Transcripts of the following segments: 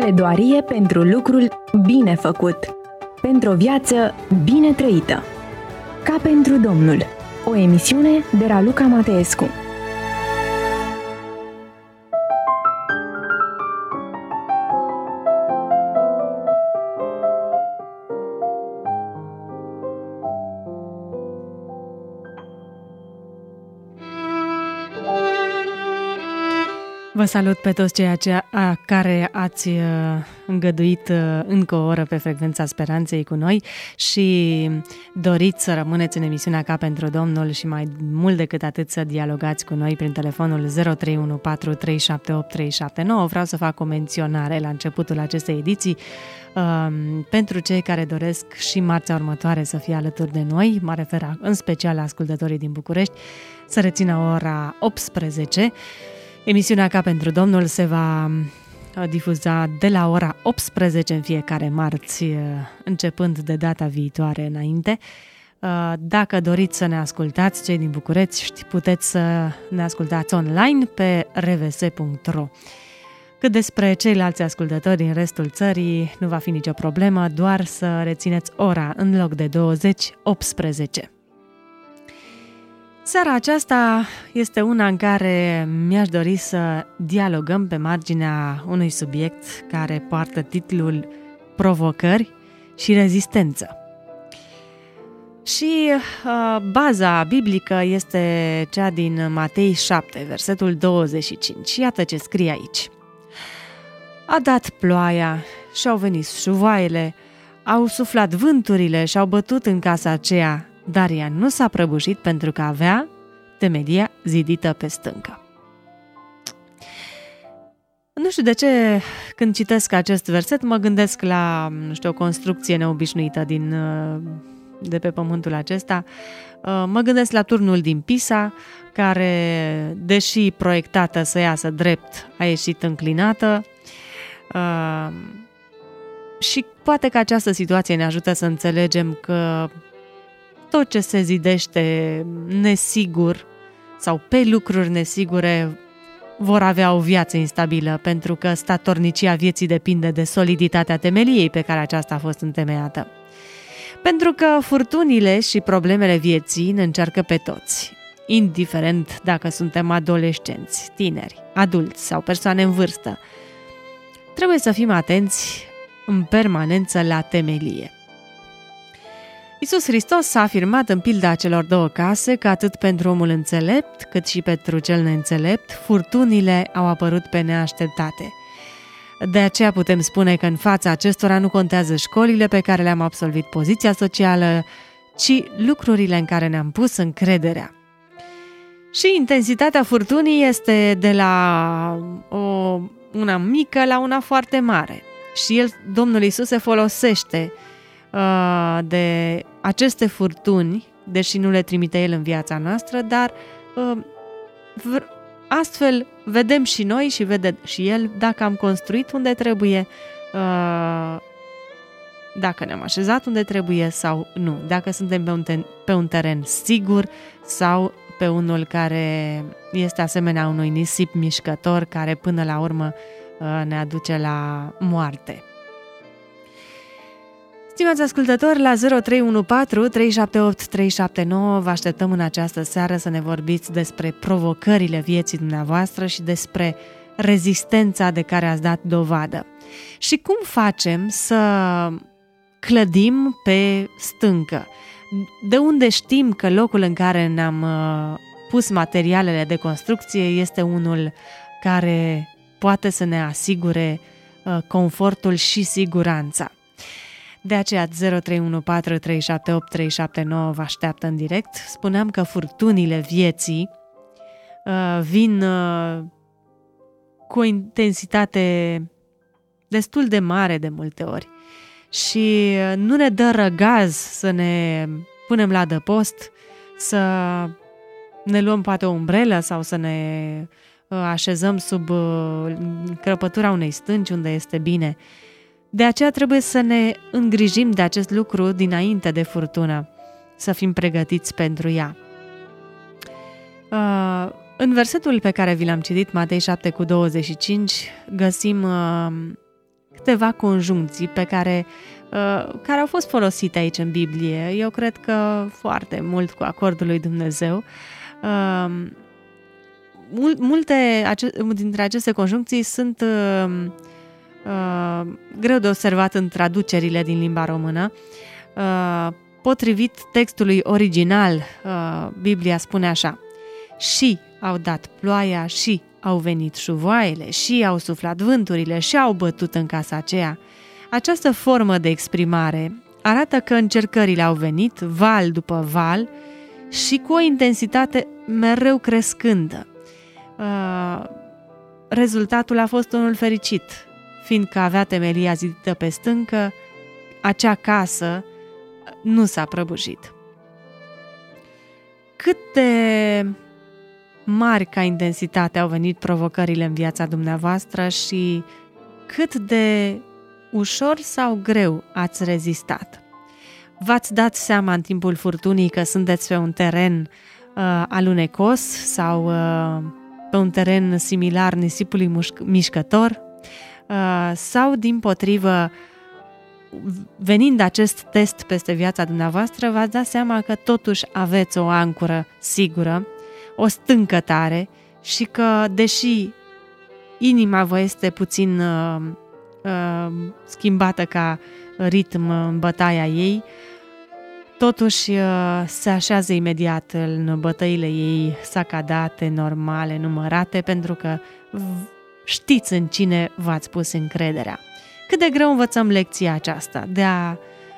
Pledoarie pentru lucrul bine făcut, pentru o viață bine trăită. Ca pentru Domnul, o emisiune de Raluca Mateescu. Vă salut pe toți cei care ați îngăduit încă o oră pe Frecvența Speranței cu noi și doriți să rămâneți în emisiunea Ca pentru Domnul și mai mult decât atât să dialogați cu noi prin telefonul 0314 378 379. Vreau să fac o menționare la începutul acestei ediții pentru cei care doresc și marțea următoare să fie alături de noi, mă refer în special la ascultătorii din București, să rețină ora 18. Emisiunea Ca pentru Domnul se va difuza de la ora 18 în fiecare marți, începând de data viitoare înainte. Dacă doriți să ne ascultați, cei din București, puteți să ne ascultați online pe rvs.ro. Cât despre ceilalți ascultători din restul țării, nu va fi nicio problemă, doar să rețineți ora în loc de 20, 18. Seara aceasta este una în care mi-aș dori să dialogăm pe marginea unui subiect care poartă titlul Provocări și rezistență. Și baza biblică este cea din Matei 7, versetul 25. Iată ce scrie aici. A dat ploaia și-au venit șuvoaiele, au suflat vânturile și-au bătut în casa aceea, dar ea nu s-a prăbușit pentru că avea temelia zidită pe stâncă. Nu știu de ce, când citesc acest verset, mă gândesc la, o construcție neobișnuită de pe pământul acesta. Mă gândesc la turnul din Pisa, care, deși proiectată să iasă drept, a ieșit înclinată. Și poate că această situație ne ajută să înțelegem că tot ce se zidește nesigur sau pe lucruri nesigure vor avea o viață instabilă, pentru că statornicia vieții depinde de soliditatea temeliei pe care aceasta a fost întemeiată. Pentru că furtunile și problemele vieții ne încearcă pe toți, indiferent dacă suntem adolescenți, tineri, adulți sau persoane în vârstă. Trebuie să fim atenți în permanență la temelie. Iisus Hristos a afirmat în pilda celor două case că atât pentru omul înțelept, cât și pentru cel neînțelept, furtunile au apărut pe neașteptate. De aceea putem spune că în fața acestora nu contează școlile pe care le-am absolvit, poziția socială, ci lucrurile în care ne-am pus încrederea. Și intensitatea furtunii este de la una mică la una foarte mare. Și Domnul Iisus se folosește de aceste furtuni, deși nu le trimite El în viața noastră, dar astfel vedem și noi și vede și El dacă am construit unde trebuie, dacă ne-am așezat unde trebuie sau nu, dacă suntem pe un teren sigur sau pe unul care este asemenea unui nisip mișcător care până la urmă ne aduce la moarte. Stimați ascultători, la 0314 378 379 vă așteptăm în această seară să ne vorbiți despre provocările vieții dumneavoastră și despre rezistența de care ați dat dovadă. Și cum facem să clădim pe stâncă? De unde știm că locul în care ne-am pus materialele de construcție este unul care poate să ne asigure confortul și siguranța? De aceea 0314 378 379 vă așteaptă în direct. Spuneam că furtunile vieții vin cu o intensitate destul de mare de multe ori și nu ne dă răgaz să ne punem la adăpost, să ne luăm poate o umbrelă sau să ne așezăm sub crăpătura unei stânci unde este bine. De aceea trebuie să ne îngrijim de acest lucru dinainte de furtună, să fim pregătiți pentru ea. În versetul pe care vi l-am citit, Matei 7 cu 25, găsim câteva conjuncții care au fost folosite aici în Biblie. Eu cred că foarte mult cu acordul lui Dumnezeu. Multe dintre aceste conjuncții sunt greu de observat în traducerile din limba română. Potrivit textului original, Biblia spune așa: și au dat ploaia, și au venit șuvoaiele, și au suflat vânturile, și au bătut în casa aceea. Această formă de exprimare arată că încercările au venit, val după val, și cu o intensitate mereu crescândă. Rezultatul a fost unul fericit, fiindcă avea temelia zidită pe stâncă, acea casă nu s-a prăbușit. Cât de mari ca intensitate au venit provocările în viața dumneavoastră și cât de ușor sau greu ați rezistat? V-ați dat seama în timpul furtunii că sunteți pe un teren alunecos sau pe un teren similar nisipului mișcător? Sau, dimpotrivă, venind acest test peste viața dumneavoastră, v-ați dat seama că totuși aveți o ancoră sigură, o stâncă tare și că, deși inima vă este puțin schimbată ca ritm în bătaia ei, totuși se așează imediat în bătăile ei sacadate, normale, numărate, pentru că știți în cine v-ați pus încrederea. Cât de greu învățăm lecția aceasta de a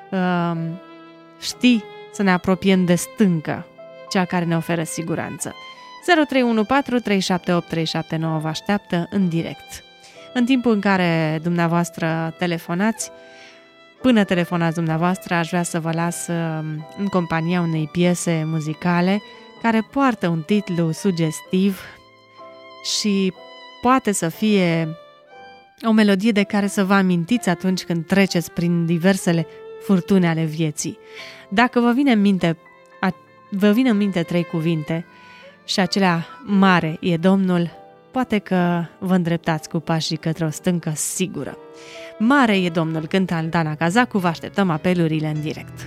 ști să ne apropiem de stâncă, cea care ne oferă siguranță. 0314 378 379 vă așteaptă în direct. În timpul în care dumneavoastră telefonați, până telefonați dumneavoastră, aș vrea să vă las în compania unei piese muzicale care poartă un titlu sugestiv și poate să fie o melodie de care să vă amintiți atunci când treceți prin diversele furtuni ale vieții. Dacă vă vine în minte 3 cuvinte și acelea: mare e Domnul, poate că vă îndreptați cu pașii către o stâncă sigură. Mare e Domnul, cântă Aldana Cazacu, vă așteptăm apelurile în direct.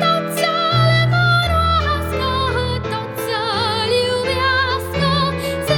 Să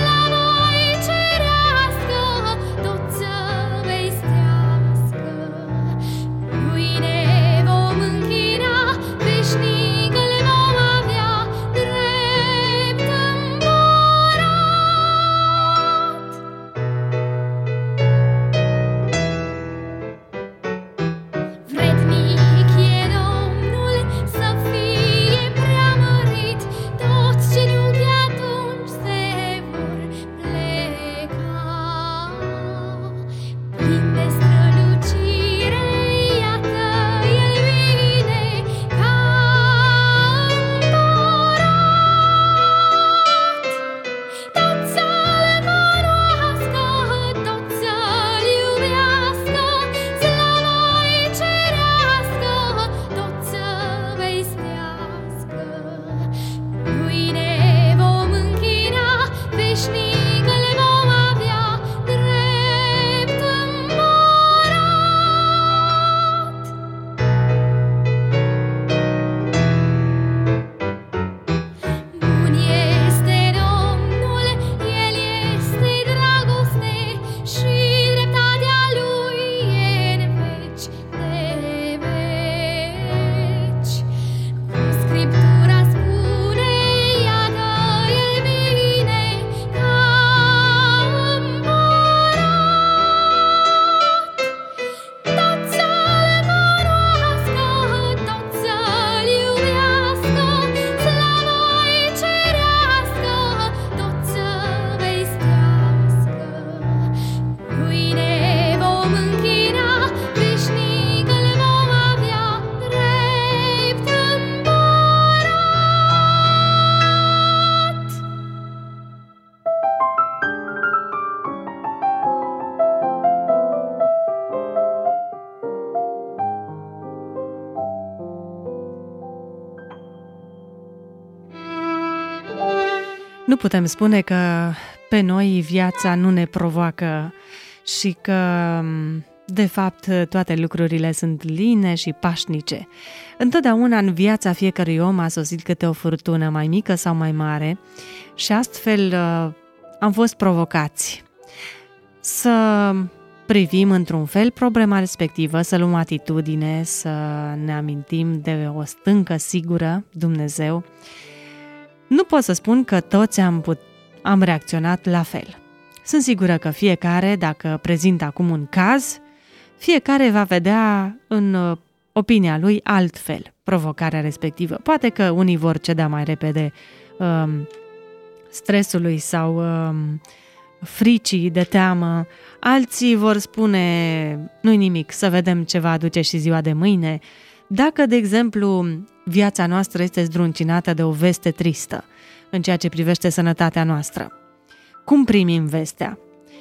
Nu putem spune că pe noi viața nu ne provoacă și că, de fapt, toate lucrurile sunt line și pașnice. Întotdeauna în viața fiecărui om a sosit câte o furtună mai mică sau mai mare și astfel am fost provocați să privim într-un fel problema respectivă, să luăm atitudine, să ne amintim de o stâncă sigură, Dumnezeu. Nu pot să spun că toți am reacționat la fel. Sunt sigură că fiecare, dacă prezintă acum un caz, fiecare va vedea în opinia lui altfel provocarea respectivă. Poate că unii vor ceda mai repede stresului sau fricii de teamă, alții vor spune nu-i nimic, să vedem ce va aduce și ziua de mâine. Dacă, de exemplu, viața noastră este zdruncinată de o veste tristă în ceea ce privește sănătatea noastră, cum primim vestea?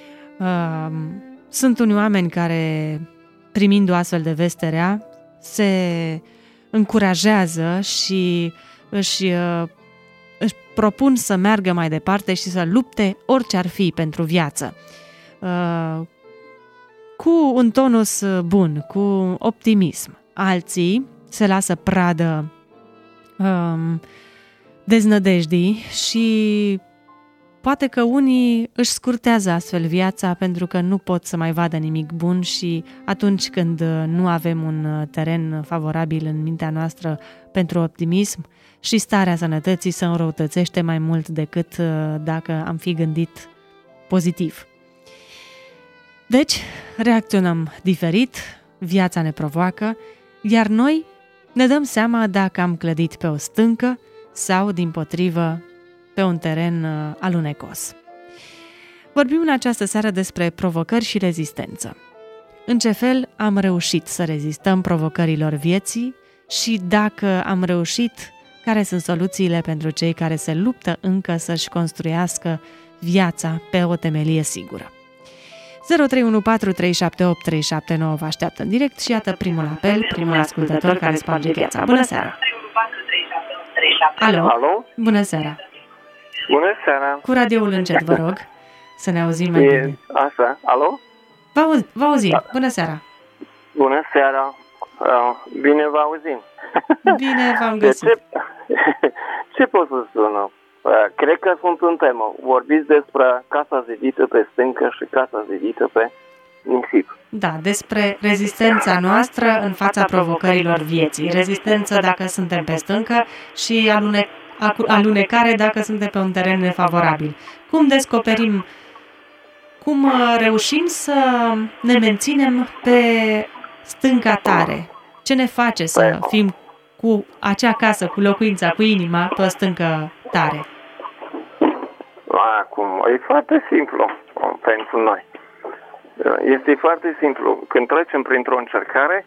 Sunt unii oameni care, primind o astfel de veste rea, se încurajează și își propun să meargă mai departe și să lupte orice ar fi pentru viață. Cu un tonus bun, cu optimism. Alții se lasă pradă deznădejdii și poate că unii își scurtează astfel viața pentru că nu pot să mai vadă nimic bun și atunci când nu avem un teren favorabil în mintea noastră pentru optimism, și starea sănătății se înrăutățește mai mult decât dacă am fi gândit pozitiv. Deci, reacționăm diferit, viața ne provoacă, iar noi ne dăm seama dacă am clădit pe o stâncă sau, dimpotrivă, pe un teren alunecos. Vorbim în această seară despre provocări și rezistență. În ce fel am reușit să rezistăm provocărilor vieții și dacă am reușit, care sunt soluțiile pentru cei care se luptă încă să-și construiască viața pe o temelie sigură. 0314378379 vă așteaptă în direct și iată primul apel, primul ascultător care sparge viața. Bună seara! Alo? Alo? Bună seara! Bună seara! Cu radioul încet, vă rog, să ne auzim mai bine. Asta, alo? Vă auzim, bună seara! Bună seara! Bine vă auzim! Bine v-am găsit! Ce pot să spun? Cred că sunt în temă. Vorbiți despre casa zidită pe stâncă și casa zidită pe nisip. Da, despre rezistența noastră în fața provocărilor vieții. Rezistență dacă suntem pe stâncă și alunecare dacă suntem pe un teren nefavorabil. Cum descoperim, cum reușim să ne menținem pe stânca tare? Ce ne face să fim cu acea casă, cu locuința, cu inima pe o stâncă tare? Acum, e foarte simplu pentru noi. Este foarte simplu. Când trecem printr-o încercare,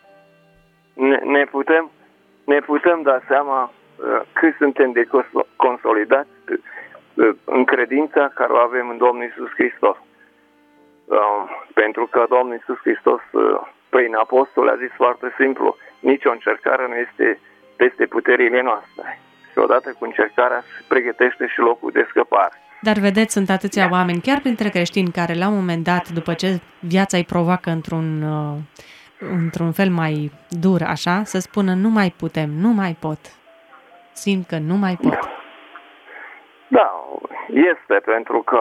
ne putem da seama cât suntem de consolidați în credința care o avem în Domnul Iisus Hristos. Pentru că Domnul Iisus Hristos, prin apostol, a zis foarte simplu, nicio încercare nu este peste puterile noastre. Și odată cu încercarea se pregătește și locul de scăpare. Dar vedeți, sunt atâția oameni, chiar printre creștini, care la un moment dat, după ce viața îi provoacă într-un fel mai dur, așa, să spună nu mai putem, nu mai pot. Simt că nu mai pot. Da, este, pentru că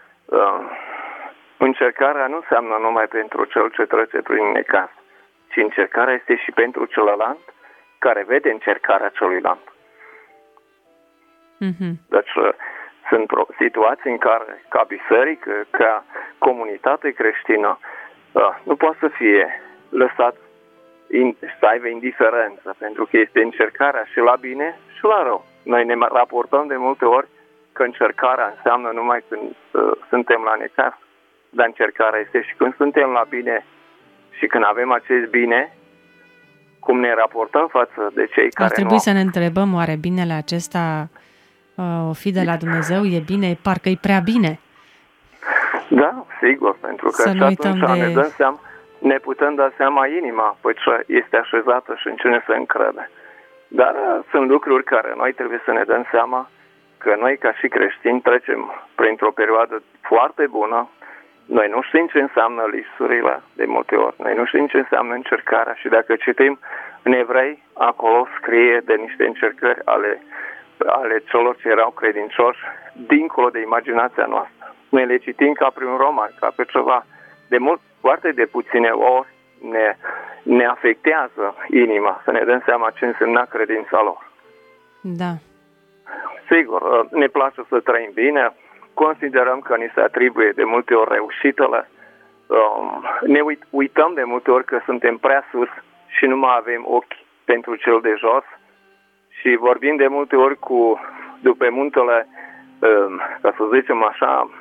încercarea nu înseamnă numai pentru cel ce trece prin necaz, ci încercarea este și pentru celălalt care vede încercarea celuilalt. Mm-hmm. Deci sunt situații în care, ca biserică, ca comunitate creștină, nu poate să fie lăsat să aibă indiferență, pentru că este încercarea și la bine și la rău. Noi ne raportăm de multe ori că încercarea înseamnă numai când suntem la necaz, dar încercarea este și când suntem la bine și când avem acest bine, cum ne raportăm față de cei care ar trebui să ne întrebăm, oare binele acesta o fi de la Dumnezeu? E bine? Parcă e prea bine. Da, sigur, pentru că și atunci ne putem da seama inima pe ce este așezată și în cine se încrede. Dar sunt lucruri care noi trebuie să ne dăm seama că noi ca și creștini trecem printr-o perioadă foarte bună. Noi nu știm ce înseamnă lipsurile de multe ori, noi nu știm ce înseamnă încercarea și dacă citim în Evrei, acolo scrie de niște încercări ale celor ce erau credincioși, dincolo de imaginația noastră. Noi le citim ca prin un roman, ca pe ceva. Foarte de puține ori ne afectează inima să ne dăm seama ce însemna credința lor. Da. Sigur, ne place să trăim bine, considerăm că ni se atribuie de multe ori reușitele, ne uităm de multe ori că suntem prea sus și nu mai avem ochi pentru cel de jos și vorbim de multe ori după muntele, ca să zicem așa,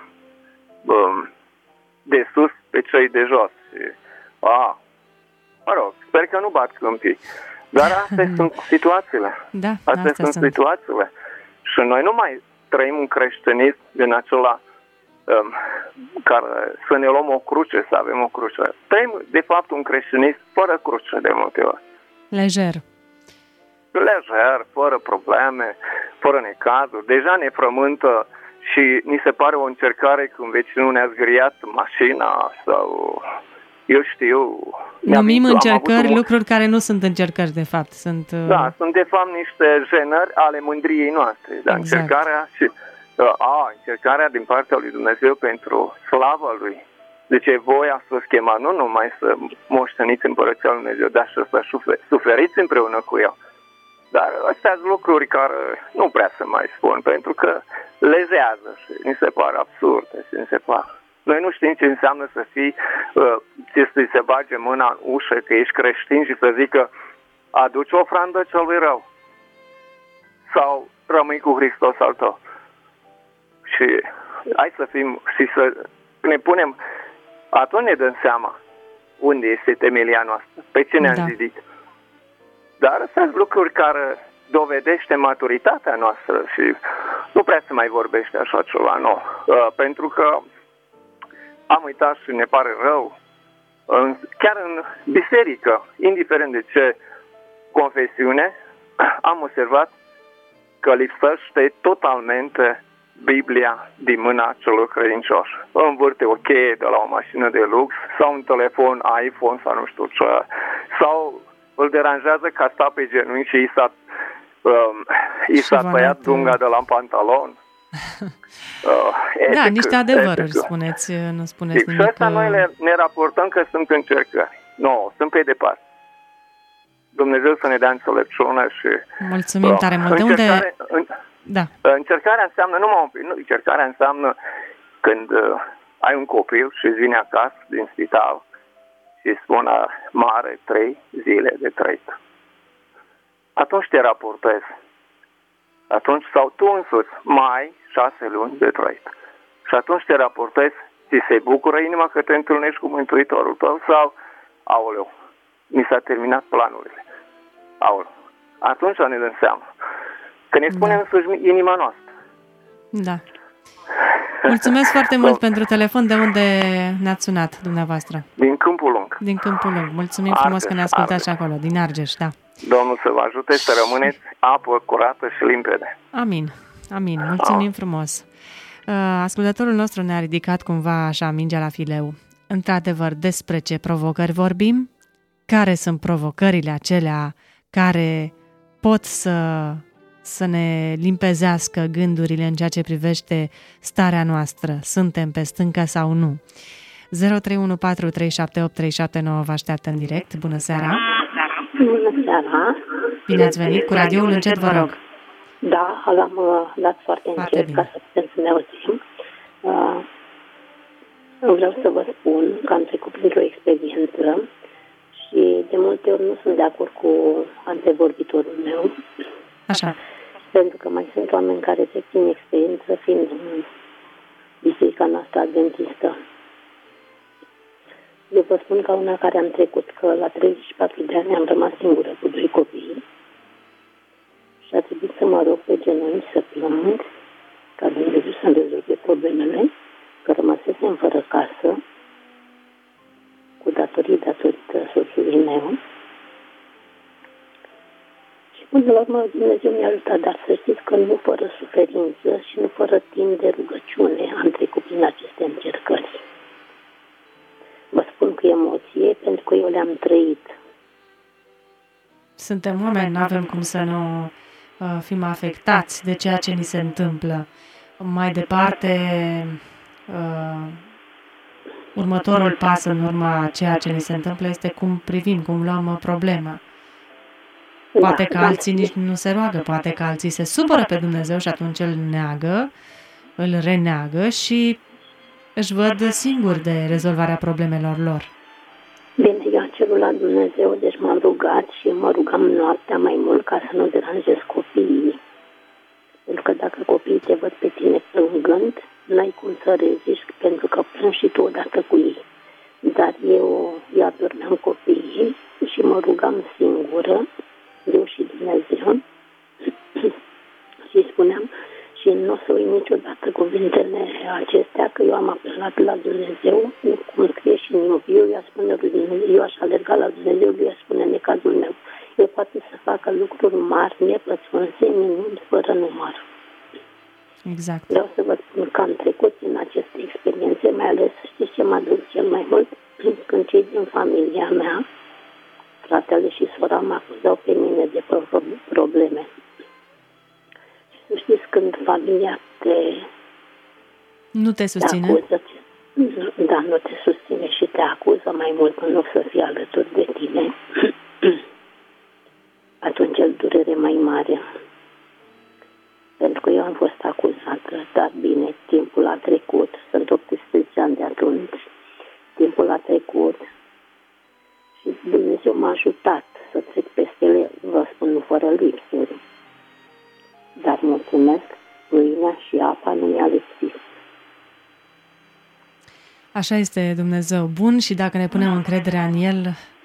de sus pe cei de jos. Mă rog, sper că nu bat câmpii. Dar astea sunt situațiile. Da, astea sunt situațiile. Și noi nu mai trăim un creștinism din acela care să ne luăm o cruce, să avem o cruce. Trăim, de fapt, un creștinism fără cruce de multe ori. Lejer, fără probleme, fără necazuri. Deja ne frământă și ni se pare o încercare când vecinul ne-a zgâriat mașina sau... Eu știu... Numim încercări lucruri care nu sunt încercări, de fapt. Sunt de fapt niște jenări ale mândriei noastre. Dar exact. Încercarea din partea lui Dumnezeu pentru slava Lui. Deci e voia să schema, nu numai să moșteniți Împărăția Lui Dumnezeu, dar și să suferiți împreună cu El. Dar astea sunt lucruri care nu prea să mai spun, pentru că lezează și mi se pare absurde și mi se pare. Noi nu știm ce înseamnă să fii, să se bage mâna în ușă, că ești creștin și să zică aduci ofrandă celui rău. Sau rămâi cu Hristos al tău. Și hai să fim și să ne punem, atunci ne dăm seama unde este temelia noastră, pe ce ne-am zidit. Dar astea sunt lucruri care dovedește maturitatea noastră și nu prea se mai vorbește așa ceva nou. Pentru că am uitat și ne pare rău, chiar în biserică, indiferent de ce confesiune, am observat că lipsește totalmente Biblia din mâna celor credincioși. Învârte o cheie de la o mașină de lux sau un telefon iPhone sau nu știu ce, sau îl deranjează că sta pe genunchi și i s-a tăiat dunga de la pantalon. Niște adevăruri spuneți, nu spuneți nimic. Și asta noi ne raportăm că sunt încercări. Nu, sunt pe departe. Dumnezeu să ne dea înțelepciune și... Mulțumim tare mult. De unde... Da. Încercarea înseamnă, încercarea înseamnă când ai un copil și vine acasă din spital și spune mare 3 zile de trăit. Atunci te raportezi. Atunci, sau tu însuți, mai 6 luni de trăit. Și atunci te raportezi, ți se bucură inima că te întâlnești cu Mântuitorul tău sau, aoleu, mi s-a terminat planurile. Aoleu. Atunci ne dăm seama. Că ne spune însuși inima noastră. Da. Mulțumesc foarte mult pentru telefon. De unde ne-ați sunat dumneavoastră? Din Câmpul Lung. Din Câmpul Lung. Mulțumim frumos că ne ascultați și acolo, din Argeș, da. Domnul să vă ajute să rămâneți apă curată și limpede. Amin. Mulțumim frumos. Ascultătorul nostru ne-a ridicat cumva așa mingea la fileu. Într-adevăr, despre ce provocări vorbim? Care sunt provocările acelea care pot să ne limpezească gândurile în ceea ce privește starea noastră? Suntem pe stâncă sau nu? 0314378379 vă așteaptă în direct. Bună seara! Bună seara! Bine ați venit! Cu radioul încet, vă rog! Da, l-am dat foarte încet ca să putem să ne auzim. Vreau să vă spun că am trecut printr-o experiență și de multe ori nu sunt de acord cu antevorbitorul meu. Așa. Pentru că mai sunt oameni care trec prin experiență fiind în biserica noastră adventistă. Eu vă spun ca una care am trecut că la 34 de ani am rămas singură cu 2 copii și a trebuit să mă rog pe genunchi să plâng ca Dumnezeu să-mi rezolve problemele, că rămăsesem fără casă cu datorii datorită soțului meu. Și până la urmă Dumnezeu mi-a ajutat, dar să știți că nu fără suferință și nu fără timp de rugăciune am trecut prin aceste încercări. Vă spun cu emoție, pentru că eu le-am trăit. Suntem oameni, nu avem cum să nu fim afectați de ceea ce ni se întâmplă. Mai departe, următorul pas în urma ceea ce ni se întâmplă este cum privim, cum luăm problema. Poate că alții nici nu se roagă, poate că alții se supără pe Dumnezeu și atunci îl neagă, îl reneagă și își văd singuri de rezolvarea problemelor lor. Bine, eu am cerut la Dumnezeu, deci m-am rugat și mă rugam noaptea mai mult ca să nu deranjez copiii. Pentru că dacă copiii te văd pe tine plângând, n-ai cum să reziști, pentru că plângi și tu odată cu ei. Dar eu adormeam copiii și mă rugam singură, eu și Dumnezeu, și spuneam, și nu o să uit niciodată cuvintele acestea, că eu am apelat la Dumnezeu, cum scrie și în Iobiu, eu spune lui Dumnezeu, eu aș alerga la Dumnezeu, eu spune necazul meu. Eu poate să facă lucruri mari, nepățunse, minuni, fără număr. Exact. Vreau să vă spun că am trecut în aceste experiențe, mai ales, știți ce m-a dus cel mai mult? Când cei din familia mea, fratele și sora, mă acuzau pe mine de probleme. Și să știți, când familia nu te susține? Acuză, da, nu te susține și te acuză mai mult în loc să fie alături de tine, atunci e o durere mai mare. Pentru că eu am fost acuzată, dar bine, timpul a trecut, sunt 18 ani de atunci, timpul a trecut și Dumnezeu m-a ajutat să trec peste ele, vă spun, nu fără lipsuri. Dar mulțumesc, pâinea și apa nu mi-a lipsit. Așa este Dumnezeu bun și dacă ne punem încrederea în El,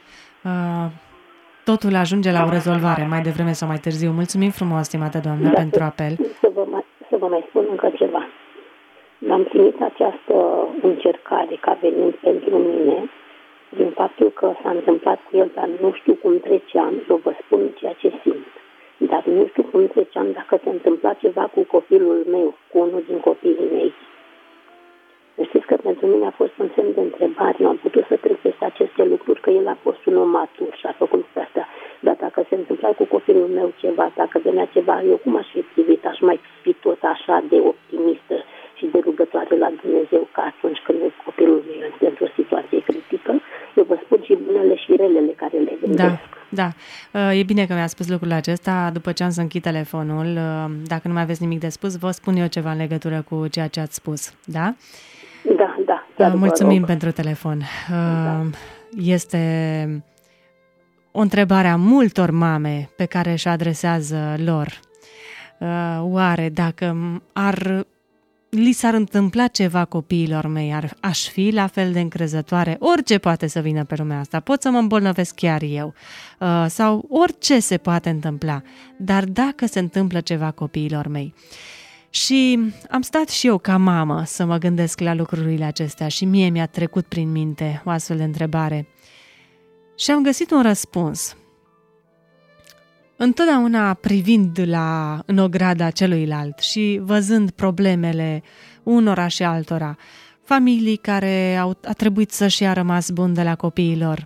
totul ajunge la o rezolvare, mai devreme sau mai târziu. Mulțumim frumos, stimată Doamnă, pentru apel. Să vă mai spun încă ceva. Am primit această încercare ca venind pentru mine, din faptul că s-a întâmplat cu el, dar nu știu cum treceam, eu vă spun ceea ce simt. Dar nu știu cum treceam dacă se întâmpla ceva cu copilul meu, cu unul din copiii mei. Știți că pentru mine a fost un semn de întrebare, nu am putut să trec peste aceste lucruri, că el a fost un om matur și a făcut pe asta. Dar dacă se întâmpla cu copilul meu ceva, dacă venea ceva, eu cum aș fi privit? Aș mai fi tot așa de optimistă și de rugătoare la Dumnezeu ca atunci când copilul meu este într-o situație critică. Eu vă spun și bunele și relele care le gândesc. Da. E bine că mi-a spus lucrul acesta. După ce am să închid telefonul, dacă nu mai aveți nimic de spus, vă spun eu ceva în legătură cu ceea ce ați spus. Da? Da. Mulțumim pentru telefon. Este o întrebare a multor mame pe care își adresează lor. Oare dacă li s-ar întâmpla ceva copiilor mei, aș fi la fel de încrezătoare? Orice poate să vină pe lumea asta, pot să mă îmbolnăvesc chiar eu, sau orice se poate întâmpla, dar dacă se întâmplă ceva copiilor mei. Și am stat și eu ca mamă să mă gândesc la lucrurile acestea și mie mi-a trecut prin minte o astfel de întrebare. Și am găsit un răspuns. Întotdeauna privind în ograda celuilalt și văzând problemele unora și altora, familii care a trebuit să-și ia rămas bun de la copiilor,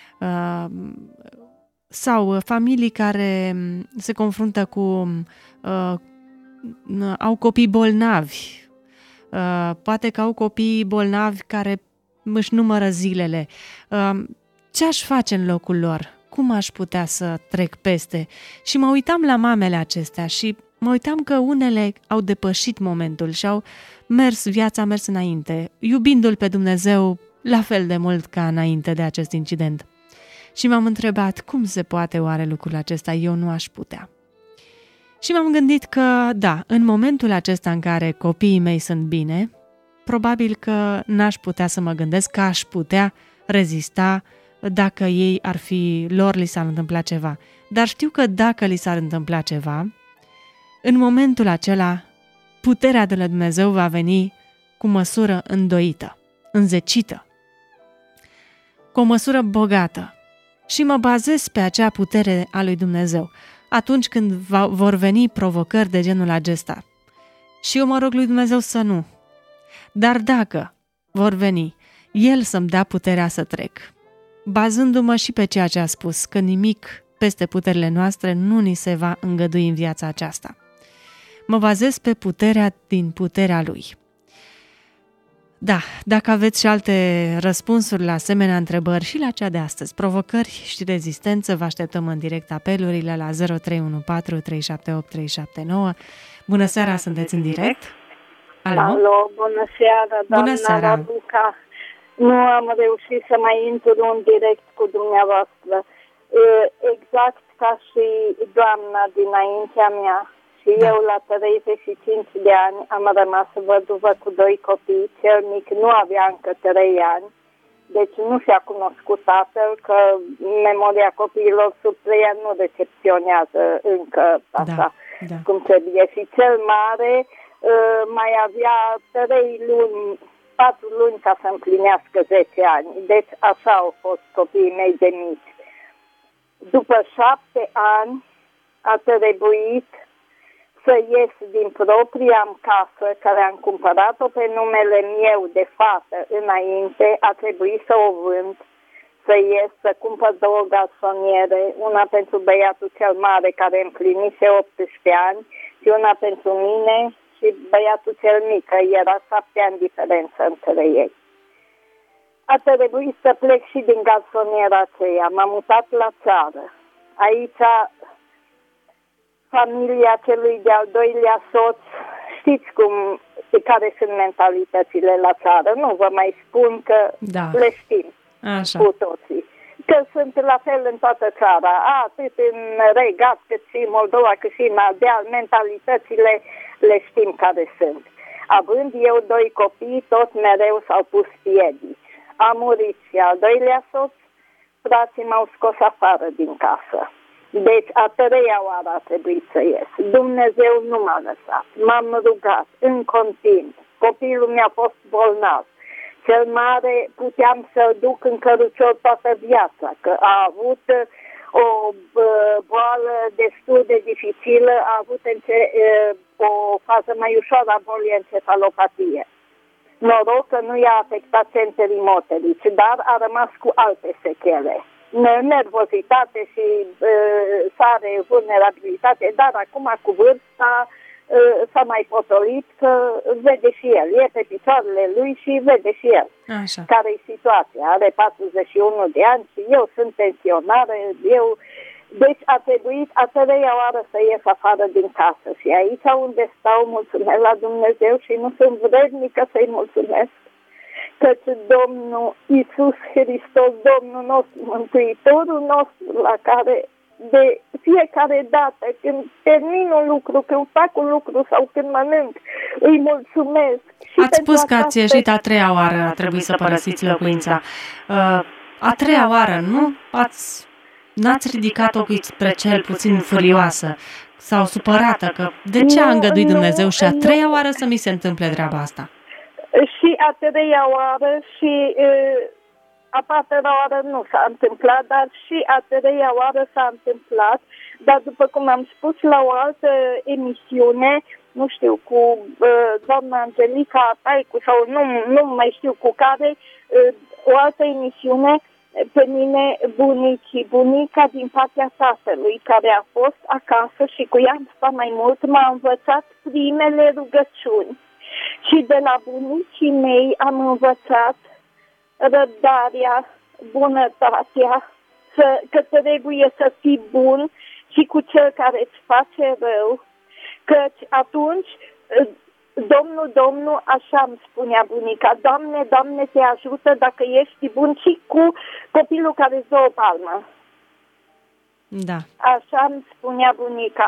sau familii care se confruntă cu au copii bolnavi, poate că au copii bolnavi care își numără zilele. Ce aș face în locul lor? Cum aș putea să trec peste? Și mă uitam la mamele acestea și mă uitam că unele au depășit momentul și viața a mers înainte, iubindu-L pe Dumnezeu la fel de mult ca înainte de acest incident. Și m-am întrebat, cum se poate oare lucrul acesta? Eu nu aș putea. Și m-am gândit că, da, în momentul acesta în care copiii mei sunt bine, probabil că n-aș putea să mă gândesc că aș putea rezista dacă lor li s-ar întâmpla ceva. Dar știu că dacă li s-ar întâmpla ceva, în momentul acela, puterea de la Dumnezeu va veni cu măsură îndoită, înzecită, cu o măsură bogată. și mă bazez pe acea putere a lui Dumnezeu atunci când vor veni provocări de genul acesta. Și eu mă rog lui Dumnezeu să nu. Dar dacă vor veni, El să-mi dea puterea să trec, bazându-mă și pe ceea ce a spus, că nimic peste puterile noastre nu ni se va îngădui în viața aceasta. Mă bazez pe puterea din puterea Lui. Da, dacă aveți și alte răspunsuri la asemenea întrebări și la cea de astăzi, provocări și rezistență, vă așteptăm în direct apelurile la 0314 378 379. Bună seara, sunteți în direct? Alo, bună seara, doamna Raluca. Nu am reușit să mai intru în direct cu dumneavoastră. Exact ca și doamna dinaintea mea. Și eu la 35 de ani am rămas văduvă cu 2 copii. Cel mic nu avea încă 3 ani. Deci nu și-a cunoscut tatăl, că memoria copiilor sub 3 ani nu recepționează încă așa cum trebuie. Și cel mare mai avea 4 luni ca să împlinească 10 ani. Deci așa au fost copiii mei de mici. După 7 ani a trebuit să ies din propria casă, care am cumpărat-o pe numele meu de fată înainte, a trebuit să o vând, să ies, să cumpăr 2 garsoniere, una pentru băiatul cel mare care împlinise 18 ani și una pentru mine și băiatul cel mic, că era 7 ani diferență între ei. A trebuit să plec și din garsoniera aceea, m-am mutat la țară. Aici familia celui de-al 2-lea soț, știți care sunt mentalitățile la țară, nu vă mai spun că le știm cu toții. Că sunt la fel în toată țara, atât în Regat, cât și în Moldova, cât și în Ardeal, mentalitățile le știm care sunt. Având eu 2 copii, tot mereu s-au pus piedici. A murit și al 2-lea soț, frații m-au scos afară din casă. Deci a 3-a oară a trebuit să ies. Dumnezeu nu m-a lăsat. M-am rugat în continuu. Copilul mi-a fost bolnav. Cel mare puteam să-l duc în cărucior toată viața, că a avut o boală destul de dificilă, a avut o fază mai ușoară a bolii, encefalopatie. Noroc că nu i-a afectat centrii motorici, dar a rămas cu alte sechele. Nervozitate și sare, vulnerabilitate, dar acum cu vârsta s-a mai potolit că vede și el, e pe picioarele lui și vede și el care-i situația. Are 41 de ani și eu sunt pensionară, deci a trebuit a 3-a oară să ies afară din casă și aici unde stau mulțumesc la Dumnezeu și nu sunt vrednică să-i mulțumesc. Căci Domnul Iisus Hristos, Domnul nostru, Mântuitorul nostru, la care de fiecare dată când termin un lucru, când fac un lucru sau când mănânc, îi mulțumesc. Și ați spus că ați ieșit a 3-a oară, a trebuit să părăsiți locuința. A 3-a oară, n-ați ridicat ochii spre cel puțin furioasă sau supărată, că de ce a îngăduit Dumnezeu și a 3-a oară să mi se întâmple treaba asta? Și a 3-a oară și a 4-a oară nu s-a întâmplat, dar și a 3-a oară s-a întâmplat. Dar după cum am spus la o altă emisiune, nu știu, cu doamna Angelica Taicu sau nu mai știu cu care, o altă emisiune, pe mine bunica din partea tatălui, care a fost acasă și cu ea am stat mai mult, m-a învățat primele rugăciuni. Și de la bunicii mei am învățat răbdarea, bunătatea, că trebuie să fii bun și cu cel care îți face rău, căci atunci Domnul, așa îmi spunea bunica, Doamne te ajută dacă ești bun și cu copilul care îți dă o palmă. Da. Așa îmi spunea bunica.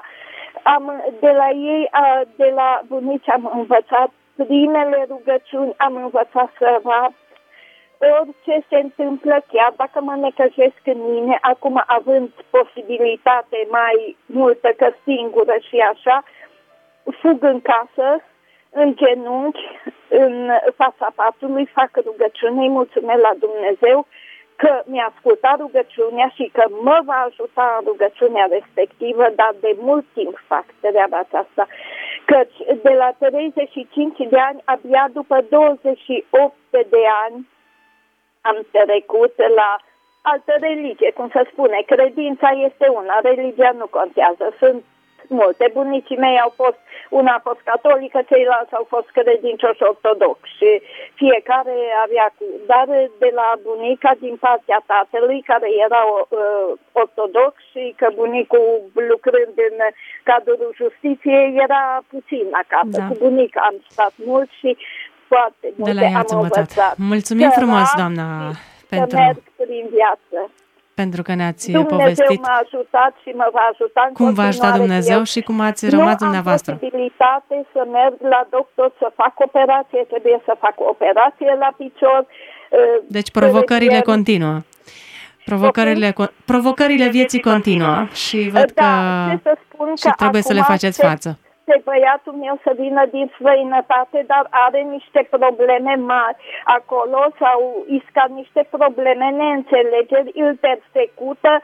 De la bunici am învățat primele rugăciuni, am învățat să rab. Orice se întâmplă, chiar dacă mă necăjesc în mine, acum având posibilitate mai multă că singură și așa, fug în casă, în genunchi, în fața patului, fac rugăciune, îi mulțumesc la Dumnezeu că mi-a ascultat rugăciunea și că mă va ajuta în rugăciunea respectivă, dar de mult timp fac treaba aceasta. Căci de la 35 de ani, abia după 28 de ani, am trecut la altă religie, cum se spune. Credința este una, religia nu contează. Sunt multe. Bunicii mei una a fost catolică, ceilalți au fost credincioși ortodoxi și fiecare avea... Dar de la bunica din partea tatălui, care era ortodox și că bunicul lucrând în cadrul justiției era puțin acasă. Cu bunica am stat mult și foarte multe am învățat. Mulțumim frumos, doamna, pentru... merg prin viață. Pentru că ne-ați Dumnezeu povestit m-a ajutat și mă va ajuta în cum v-a ajutat Dumnezeu și cum ați rămas dumneavoastră. Nu am posibilitate să merg la doctor să fac operație, trebuie să fac operație la picior. Deci provocările continuă. Provocările vieții continuă și văd că și trebuie să le faceți față. Băiatul meu să vină din străinătate, dar are niște probleme mari acolo, sau iscat niște probleme, neînțelegeri, îl persecută,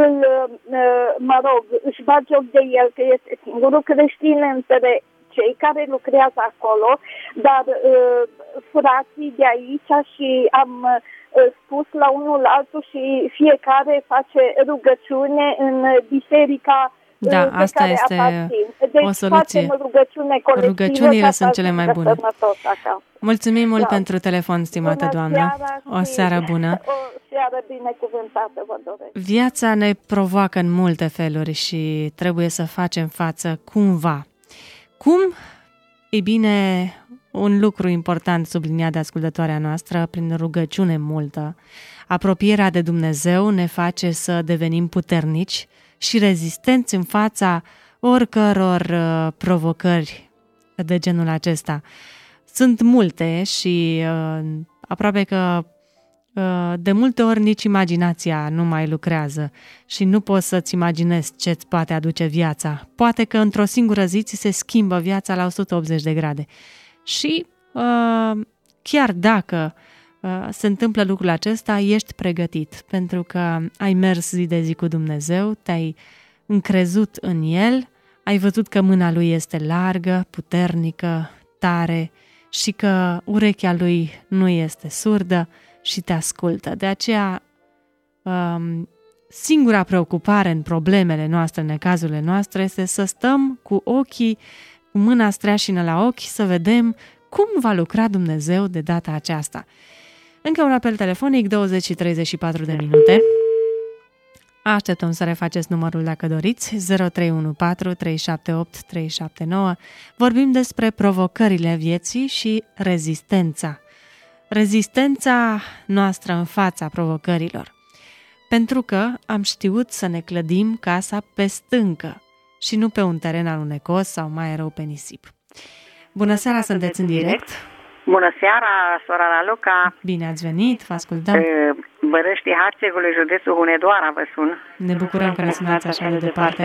își bat joc de el, că este singurul creștin între cei care lucrează acolo, dar frații de aici și am spus la unul altul și fiecare face rugăciune în biserica. Da, asta este o soluție. Rugăciunile sunt cele mai bune. Mulțumim mult pentru telefon, stimată doamnă. O seară bună. O seară binecuvântată vă doresc. Viața ne provoacă în multe feluri și trebuie să facem față cumva. Cum? Ei bine, un lucru important subliniat de ascultătoarea noastră, prin rugăciune multă, apropierea de Dumnezeu ne face să devenim puternici și rezistenți în fața oricăror provocări de genul acesta. Sunt multe și aproape că de multe ori nici imaginația nu mai lucrează și nu poți să-ți imaginezi ce-ți poate aduce viața. Poate că într-o singură zi ți se schimbă viața la 180 de grade. Și chiar dacă se întâmplă lucrul acesta, ești pregătit, pentru că ai mers zi de zi cu Dumnezeu, te-ai încrezut în El, ai văzut că mâna Lui este largă, puternică, tare și că urechea Lui nu este surdă și te ascultă. De aceea, singura preocupare în problemele noastre, în necazurile noastre, este să stăm cu ochii, cu mâna streașină la ochi, să vedem cum va lucra Dumnezeu de data aceasta. Încă un apel telefonic, 20 și 34 de minute. Așteptăm să refaceți numărul dacă doriți, 0314 378 379. Vorbim despre provocările vieții și rezistența. Rezistența noastră în fața provocărilor. Pentru că am știut să ne clădim casa pe stâncă și nu pe un teren alunecos sau mai rău pe nisip. Bună seara, sunteți în direct. Bună seara, sora Raluca. Bine ați venit, vă ascultăm. Bărăștii Harțegului, județul Hunedoara, vă sun. Ne bucurăm că ne sunați așa de departe.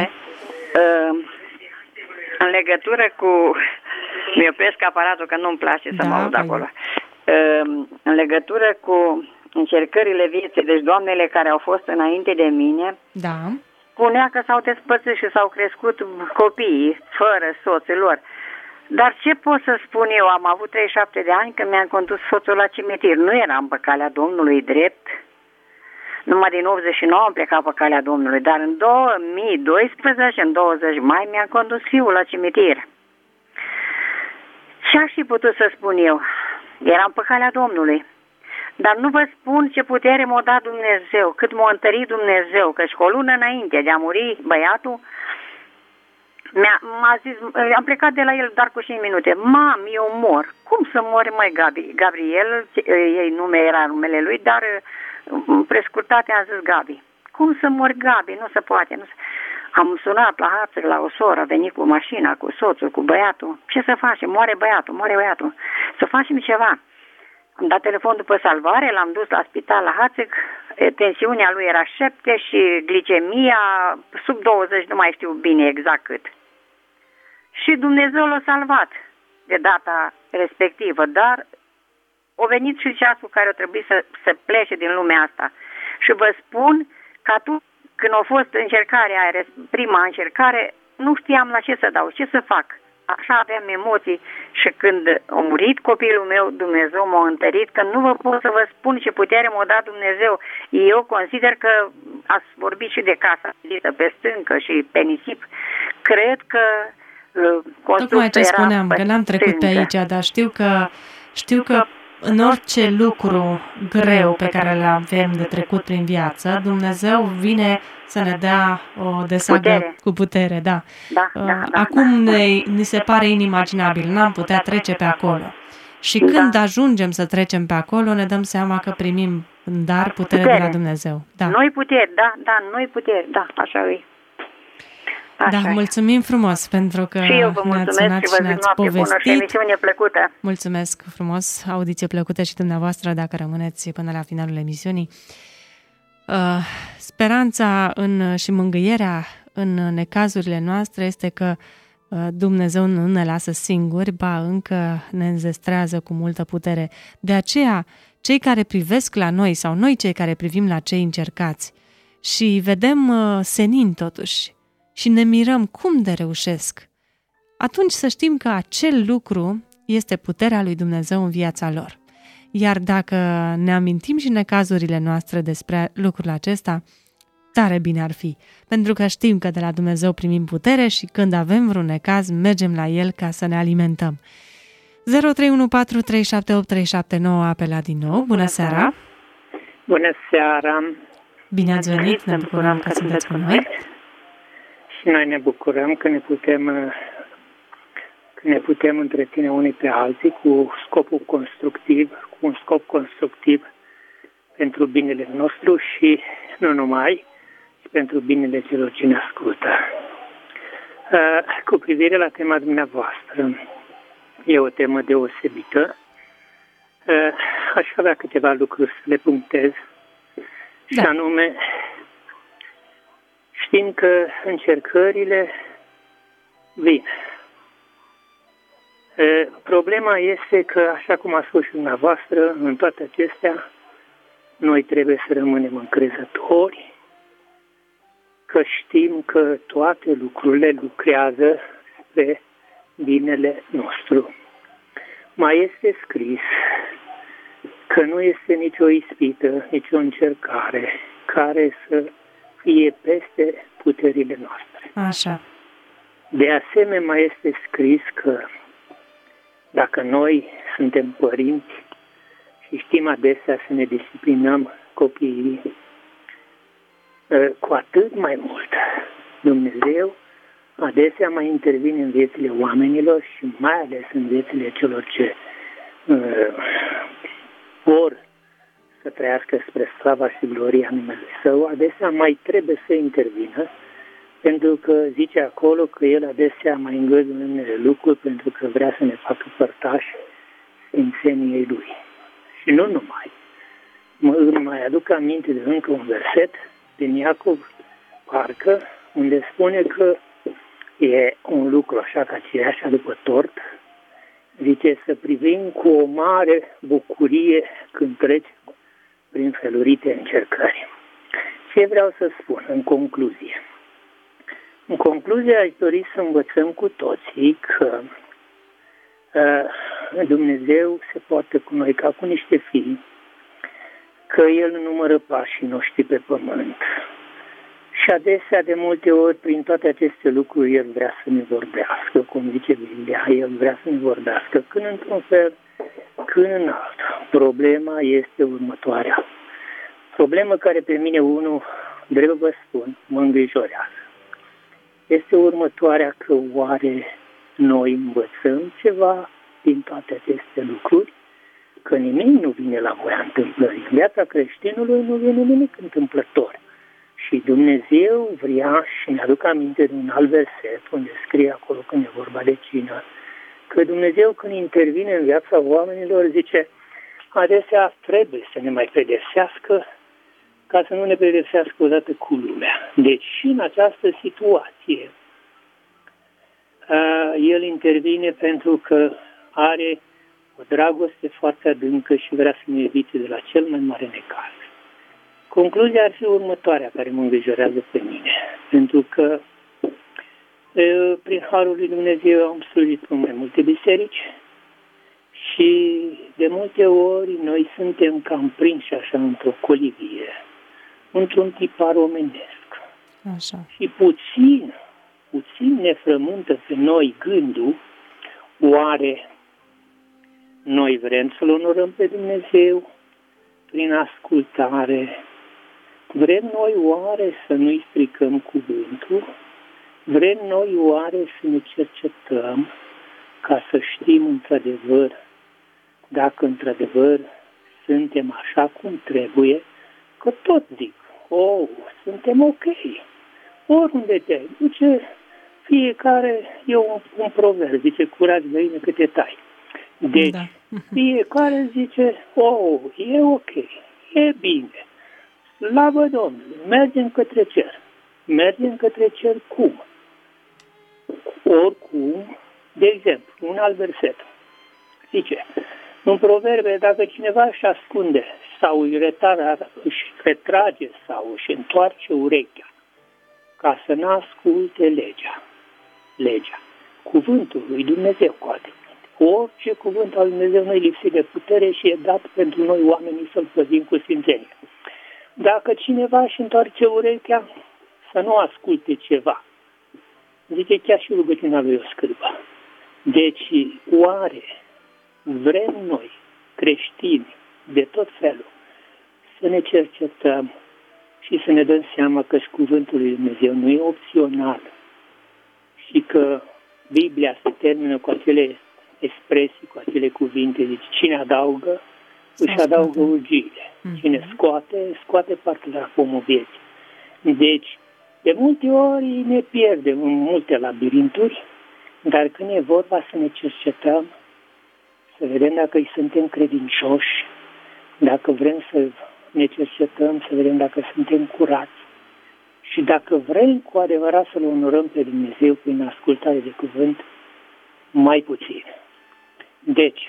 În legătură cu... Mi opresc aparatul, că nu-mi place să mă aud acolo. În legătură cu încercările vieții, deci doamnele care au fost înainte de mine, spunea că s-au despărțit și s-au crescut copiii, fără soții lor. Dar ce pot să spun eu? Am avut 37 de ani când mi-am condus soțul la cimitir. Nu eram pe calea Domnului drept. Numai din 89 am plecat pe calea Domnului. Dar în 2012, în 20 mai, mi-am condus fiul la cimitir. Ce aș fi putut să spun eu? Eram pe calea Domnului. Dar nu vă spun ce putere m-a dat Dumnezeu, cât m-a întărit Dumnezeu, căci cu o lună înainte de a muri băiatul, m-a zis, am plecat de la el doar cu 5 minute. Mami, eu mor. Cum să mori, măi, Gabriel? Ei nume era numele lui, dar prescurtate am zis Gabi. Cum să mori, Gabi? Nu se poate. Am sunat la Harțeg, la o soră, a venit cu mașina, cu soțul, cu băiatul. Ce să facem? Moare băiatul. Să facem ceva. Am dat telefon după salvare, l-am dus la spital la Harțeg. Tensiunea lui era 7 și glicemia sub 20, nu mai știu bine exact cât. Și Dumnezeu l-a salvat de data respectivă, dar a venit și ceasul care a trebuit să plece din lumea asta. Și vă spun că atunci când a fost încercarea aia, prima încercare, nu știam la ce să dau, ce să fac. Așa aveam emoții și când a murit copilul meu, Dumnezeu m-a întărit, că nu vă pot să vă spun ce putere m-a dat Dumnezeu. Eu consider că ați vorbit și de casa pe stâncă și pe nisip. Cred că tocmai ce spuneam, că n-am trecut pe aici, dar știu că în orice lucru greu pe care îl avem de trecut prin viață, Dumnezeu vine să ne dea o desagă cu putere, da. Acum ni se pare inimaginabil, n-am putea trece pe acolo. Și când ajungem să trecem pe acolo, ne dăm seama că primim în dar putere de la Dumnezeu. Da. Noi puteri, noi puteri, așa e. Așa. Da, mulțumim frumos pentru că și eu vă mulțumesc și ne-ați povestit. Și emisiune plăcută. Mulțumesc frumos, audiție plăcută și dumneavoastră dacă rămâneți până la finalul emisiunii. Speranța și mângâierea în necazurile noastre este că Dumnezeu nu ne lasă singuri, ba încă ne înzestrează cu multă putere. De aceea, cei care privesc la noi sau noi cei care privim la cei încercați și vedem senin totuși, și ne mirăm cum de reușesc, atunci să știm că acel lucru este puterea lui Dumnezeu în viața lor. Iar dacă ne amintim și necazurile noastre despre lucrul acesta, tare bine ar fi, pentru că știm că de la Dumnezeu primim putere și când avem vreun necaz, mergem la El ca să ne alimentăm. 0314378379 apelat din nou. Bună seara! Bună seara! Bine ați venit, ne bucurăm că sunteți cu noi. Și noi ne bucurăm că ne putem întreține unii pe alții cu un scop constructiv pentru binele nostru și nu numai, ci pentru binele celor ce ne ascultă. Cu privire la tema dumneavoastră, e o temă deosebită. Aș avea câteva lucruri să le punctez, și anume, știm că încercările vin. Problema este că, așa cum a spus și dumneavoastră, în toate acestea, noi trebuie să rămânem încrezători, că știm că toate lucrurile lucrează spre binele nostru. Mai este scris că nu este nicio ispită, nicio încercare care să fie peste puterile noastre. Așa. De asemenea, mai este scris că dacă noi suntem părinți și știm adesea să ne disciplinăm copiii, cu atât mai mult Dumnezeu adesea mai intervine în viețile oamenilor și mai ales în viețile celor ce vor să trăiască spre slava și gloria numelui Său, adesea mai trebuie să intervină, pentru că zice acolo că El adesea mai îngăduie unele lucruri pentru că vrea să ne facă părtași sfințeniei Lui. Și nu numai. Îmi mai aduc aminte de încă un verset din Iacov, parcă, unde spune că e un lucru așa ca cireașa după tort, zice să privim cu o mare bucurie când treci prin felurite încercări. Ce vreau să spun în concluzie? În concluzie aș dori să învățăm cu toții că Dumnezeu se poartă cu noi ca cu niște fii, că El numără pașii noștri pe pământ. Și adesea, de multe ori, prin toate aceste lucruri, El vrea să ne vorbească, cum zice Biblia, El vrea să ne vorbească, când într-un fel, când în altul. Problema este următoarea. Problema care pe mine, drept vă spun, mă îngrijorează. Este următoarea, că oare noi învățăm ceva din toate aceste lucruri? Că nimic nu vine la voia întâmplării. În viața creștinului nu vine nimic întâmplător. Și Dumnezeu vrea, și ne aduc aminte de un alt verset, unde scrie acolo când e vorba de cină, că Dumnezeu când intervine în viața oamenilor zice, adesea trebuie să ne mai pedepsească, ca să nu ne pedepsească odată cu lumea. Deci și în această situație El intervine pentru că are o dragoste foarte adâncă și vrea să ne evite de la cel mai mare necaz. Concluzia ar fi următoarea care mă îngrijorează pe mine. Pentru că prin Harul lui Dumnezeu am slujit în mai multe biserici și de multe ori noi suntem cam prinși așa într-o colivie, într-un tipar omenesc. Așa. Și puțin ne frământă pe noi gândul, oare noi vrem să-L onorăm pe Dumnezeu prin ascultare? Vrem noi oare să nu-i stricăm cuvântul? Vrem noi oare să ne cercetăm ca să știm într-adevăr dacă într-adevăr suntem așa cum trebuie? Că tot zic, suntem ok. Oriunde te duce, fiecare e un proverb, zice, curați găină că te tai. Deci, fiecare zice, e ok, e bine, slavă Domnului, mergem către cer. Mergem către cer cum? Oricum, de exemplu, un alt verset zice, în proverbe, dacă cineva își ascunde sau își retrage sau își întoarce urechea ca să n-asculte legea, cuvântul lui Dumnezeu, cu alte cuvinte. Orice cuvânt al lui Dumnezeu nu e lipsit de putere și e dat pentru noi oamenii să-l păzim cu sfințenie. Dacă cineva își întoarce urechea, să nu asculte ceva. Zice chiar și rugăciunea lui o scârbă. Deci, oare vrem noi, creștini, de tot felul, să ne cercetăm și să ne dăm seama că și cuvântul lui Dumnezeu nu e opțional și că Biblia se termină cu acele expresii, cu acele cuvinte, zice, cine adaugă, își adaugă urgiile. Cine scoate partea de la pomul vieții. Deci, de multe ori ne pierdem în multe labirinturi, dar când e vorba să ne cercetăm, să vedem dacă îi suntem credincioși, dacă vrem să ne cercetăm, să vedem dacă suntem curați și dacă vrem cu adevărat să-L onorăm pe Dumnezeu prin ascultare de cuvânt, mai puțin. Deci,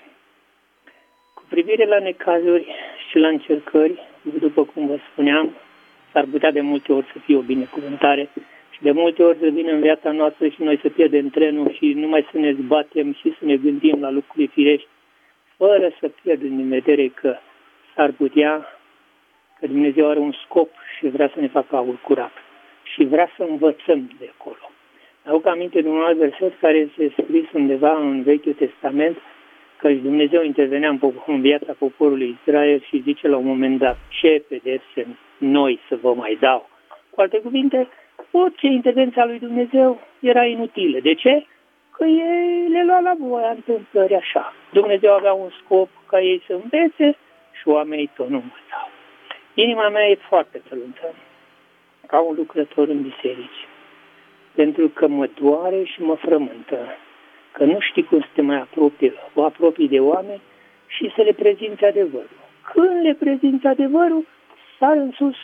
cu privire la necazuri și la încercări, după cum vă spuneam, s-ar putea de multe ori să fie o binecuvântare și de multe ori să vină în viața noastră și noi să pierdem trenul și numai să ne zbatem și să ne gândim la lucruri firești, fără să pierdem din vedere că s-ar putea că Dumnezeu are un scop și vrea să ne facă aur curat și vrea să învățăm de acolo. Aduc aminte de un alt verset care este scris undeva în Vechiul Testament, că Dumnezeu intervenea în viața poporului Israel și zice la un moment dat, ce pedepse noi să vă mai dau. Cu alte cuvinte, orice intervenție a lui Dumnezeu era inutilă. De ce? Că ei le lua la voia întâmplări așa. Dumnezeu avea un scop ca ei să învețe și oamenii tot nu învățau. Inima mea e foarte frântă ca un lucrător în biserici, pentru că mă doare și mă frământă că nu știi cum să te mai apropii de oameni și să le prezinți adevărul. Când le prezinți adevărul, sar în sus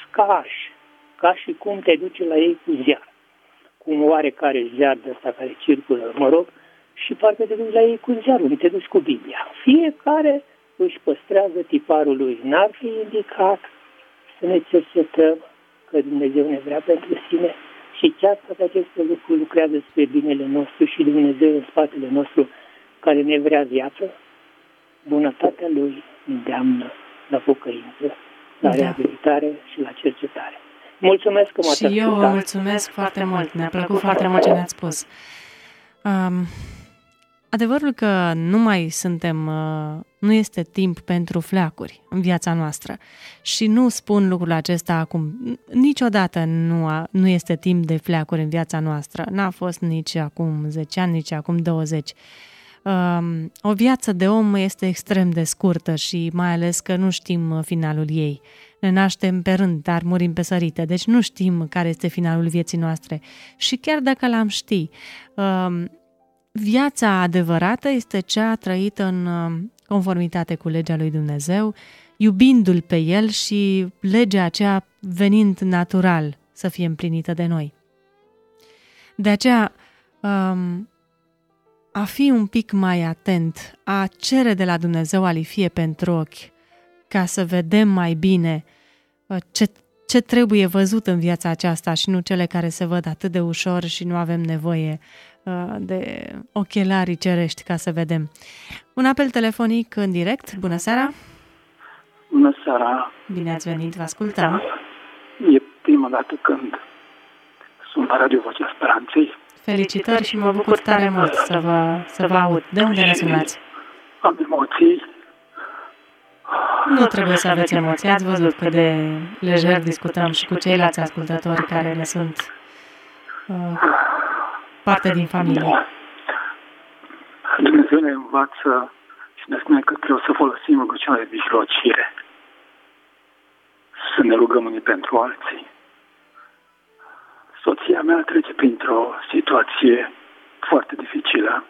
ca și cum te duce la ei cu ziar. Cu un oarecare ziar de ăsta care circulă, și parcă te duci la ei cu ziarul, nu te duci cu Biblia. Fiecare își păstrează tiparul lui. N-ar fi indicat să ne cercetăm că Dumnezeu ne vrea pentru sine și chiar toate aceste lucruri lucrează spre binele nostru și Dumnezeu în spatele nostru care ne vrea viață, bunătatea Lui îndeamnă la pocăință, la reabilitare și la cercetare. Mulțumesc că m-ați ascultat. Și eu vă mulțumesc foarte mult. Ne-a plăcut foarte mult ce ne-ați spus. Adevărul că nu este timp pentru fleacuri în viața noastră și nu spun lucrul acesta acum. Niciodată nu este timp de fleacuri în viața noastră. N-a fost nici acum 10 ani, nici acum 20. O viață de om este extrem de scurtă și mai ales că nu știm finalul ei. Ne naștem pe rând, dar murim pe sărite, deci nu știm care este finalul vieții noastre. Și chiar dacă l-am ști, viața adevărată este cea trăită în conformitate cu legea lui Dumnezeu, iubindu-L pe El și legea aceea venind natural să fie împlinită de noi. De aceea, a fi un pic mai atent, a cere de la Dumnezeu a-Li fie pentru ochi, ca să vedem mai bine ce trebuie văzut în viața aceasta și nu cele care se văd atât de ușor și nu avem nevoie de ochelarii cerești ca să vedem. Un apel telefonic în direct. Bună seara! Bună seara! Bine ați venit, vă ascultăm! E prima dată când sunt la Radio Vocea Speranței. Felicitări și mă bucur tare mult să vă aud. De unde ne sunați? Am emoții. Nu trebuie să aveți emoții. Ați văzut cât de lejer discutăm și cu ceilalți ascultători care ne sunt parte din familie. Dumnezeu ne învață și ne spune că trebuie să folosim rugăciunea de mijlocire. Să ne rugăm unii pentru alții. Soția mea trece printr-o situație foarte dificilă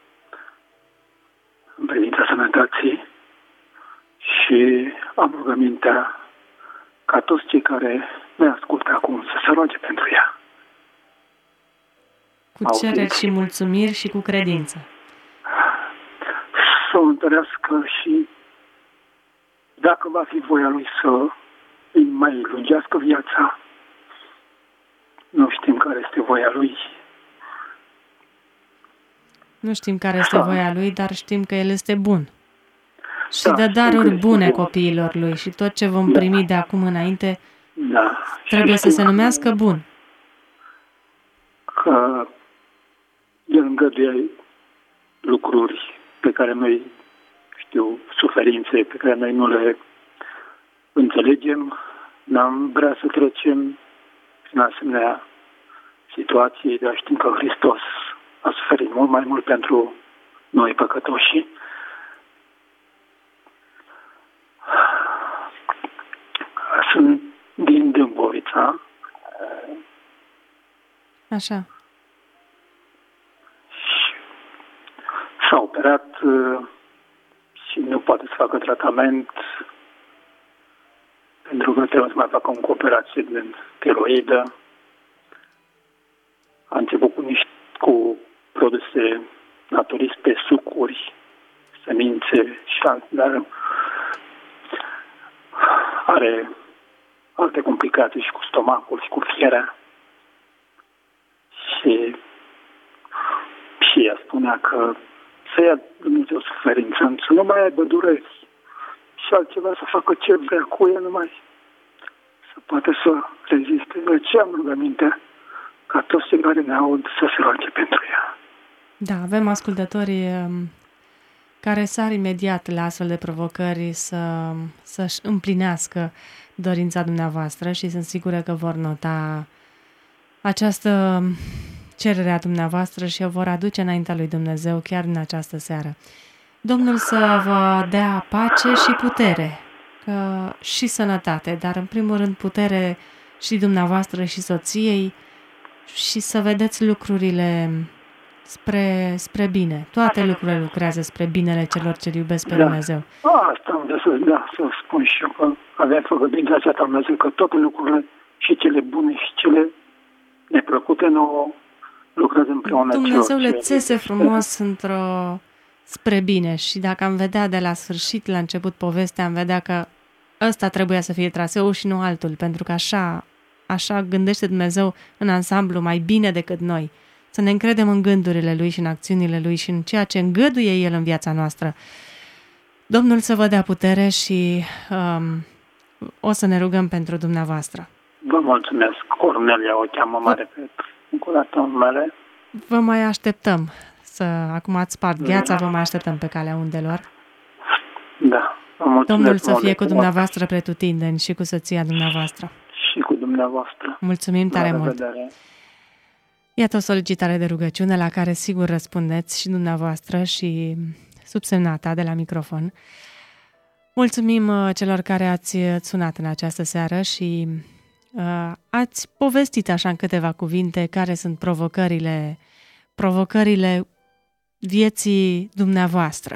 în privința sănătății și am rugămintea ca toți cei care ne ascultă acum să se roage pentru ea. Cu cereri și mulțumiri și cu credință. Să o întărească și dacă va fi voia lui să îi mai lungească viața, nu știm care este voia lui. Nu știm care este voia lui, dar știm că el este bun. Și dă daruri bune copiilor lui și tot ce vom primi de acum înainte trebuie să se numească bun. Că el îngăduie lucruri pe care noi, suferințe pe care noi nu le înțelegem, n-am vrea să trecem în asemenea situații, dar știm că Hristos a suferit mult mai mult pentru noi păcătoși. Sunt din Dâmbovița. Așa. S-a operat și nu poate să facă tratament pentru că trebuie să mai facă o operație de tiroidă. A început cu produse naturiste, sucuri, semințe și dar are alte complicații și cu stomacul și cu fierea. Și ea spunea că să ia Dumnezeu suferință, să nu mai aibă dureri și altceva, să facă ce vrea cu ea, numai să poate să reziste. De aceea am rugămintea ca toți cei care ne aud să se roage pentru ea. Da, avem ascultători care sar imediat la astfel de provocări să-și împlinească dorința dumneavoastră și sunt sigură că vor nota această cerere a dumneavoastră și o vor aduce înaintea lui Dumnezeu chiar în această seară. Domnul să vă dea pace și putere și sănătate, dar în primul rând putere și dumneavoastră și soției și să vedeți lucrurile spre bine. Toate lucrurile lucrează spre binele celor ce iubesc pe Dumnezeu. Asta am de să spun și eu, că avem făgăduința aceasta Dumnezeu, că toate lucrurile, și cele bune și cele neplăcute, nouă lucrează împreună. Dumnezeu le țese frumos spre bine și dacă am vedea de la sfârșit, la început povestea, am vedea că ăsta trebuia să fie traseul și nu altul, pentru că așa gândește Dumnezeu în ansamblu mai bine decât noi. Să ne încredem în gândurile Lui și în acțiunile Lui și în ceea ce îngăduie El în viața noastră. Domnul să vă dea putere și o să ne rugăm pentru dumneavoastră. Vă mulțumesc. Cornelia o cheamă mare pe încuratul numele. Vă mai așteptăm. Acum ați spart gheața, vă mai așteptăm pe calea undelor. Da. Domnul să fie cu dumneavoastră pretutindeni și cu soția dumneavoastră. Și cu dumneavoastră. Mulțumim tare mult. Iată o solicitare de rugăciune la care sigur răspundeți și dumneavoastră și subsemnata de la microfon. Mulțumim celor care ați sunat în această seară și ați povestit așa în câteva cuvinte care sunt provocările vieții dumneavoastră.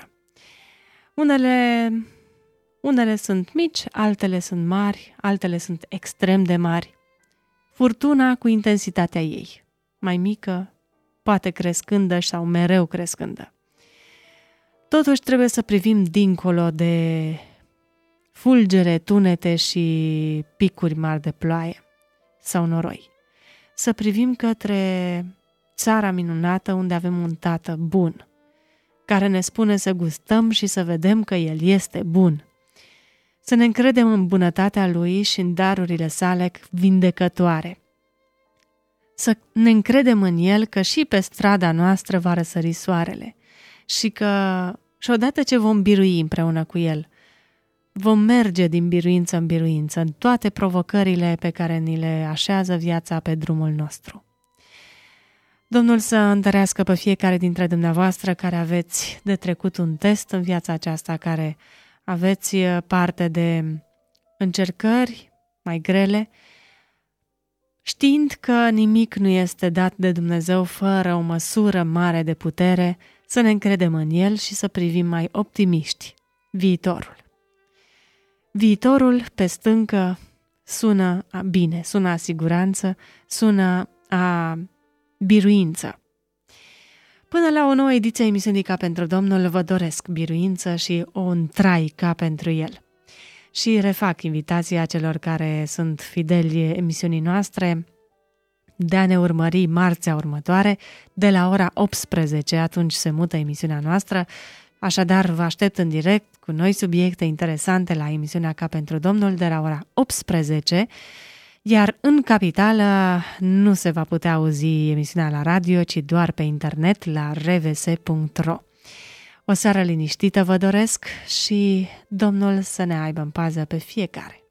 Unele sunt mici, altele sunt mari, altele sunt extrem de mari. Furtuna cu intensitatea ei, mai mică, poate crescândă sau mereu crescândă. Totuși trebuie să privim dincolo de fulgere, tunete și picuri mari de ploaie sau noroi. Să privim către țara minunată unde avem un Tată bun, care ne spune să gustăm și să vedem că El este bun. Să ne încredem în bunătatea Lui și în darurile sale vindecătoare. Să ne încredem în El că și pe strada noastră va răsări soarele și odată ce vom birui împreună cu El, vom merge din biruință în biruință în toate provocările pe care ni le așează viața pe drumul nostru. Domnul să întărească pe fiecare dintre dumneavoastră care aveți de trecut un test în viața aceasta, care aveți parte de încercări mai grele, știind că nimic nu este dat de Dumnezeu fără o măsură mare de putere, să ne încredem în El și să privim mai optimiști viitorul. Viitorul pe stâncă sună bine, sună a siguranță, sună a biruință. Până la o nouă ediție a emisiunii Ca pentru Domnul, vă doresc biruință și un trai ca pentru El. Și refac invitația celor care sunt fideli emisiunii noastre de a ne urmări marțea următoare de la ora 18, atunci se mută emisiunea noastră. Așadar, vă aștept în direct cu noi subiecte interesante la emisiunea Ca pentru Domnul de la ora 18, iar în capitală nu se va putea auzi emisiunea la radio, ci doar pe internet la rvs.ro. O seară liniștită vă doresc și Domnul să ne aibă în pază pe fiecare.